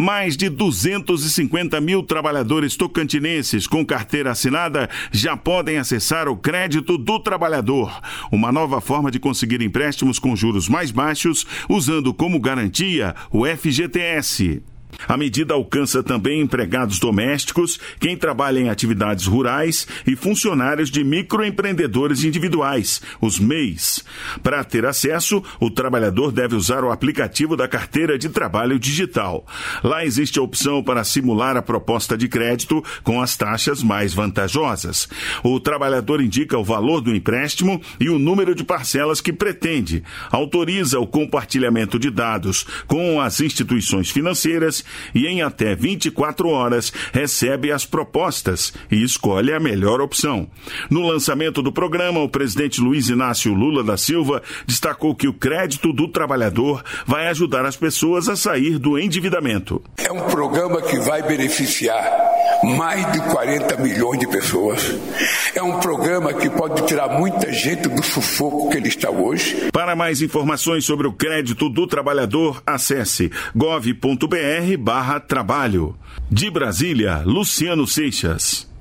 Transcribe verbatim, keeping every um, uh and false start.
Mais de duzentos e cinquenta mil trabalhadores tocantinenses com carteira assinada já podem acessar o crédito do trabalhador, uma nova forma de conseguir empréstimos com juros mais baixos, usando como garantia o F G T S. A medida alcança também empregados domésticos, quem trabalha em atividades rurais e funcionários de microempreendedores individuais, os M E Is. Para ter acesso, o trabalhador deve usar o aplicativo da carteira de trabalho digital. Lá existe a opção para simular a proposta de crédito com as taxas mais vantajosas. O trabalhador indica o valor do empréstimo e o número de parcelas que pretende, autoriza o compartilhamento de dados com as instituições financeiras e em até vinte e quatro horas recebe as propostas e escolhe a melhor opção. No lançamento do programa, o presidente Luiz Inácio Lula da Silva destacou que o crédito do trabalhador vai ajudar as pessoas a sair do endividamento. É um programa que vai beneficiar mais de quarenta milhões de pessoas. É um programa que pode tirar muita gente do sufoco que ele está hoje. Para mais informações sobre o crédito do trabalhador, acesse gov ponto br barra trabalho. De Brasília, Luciano Seixas.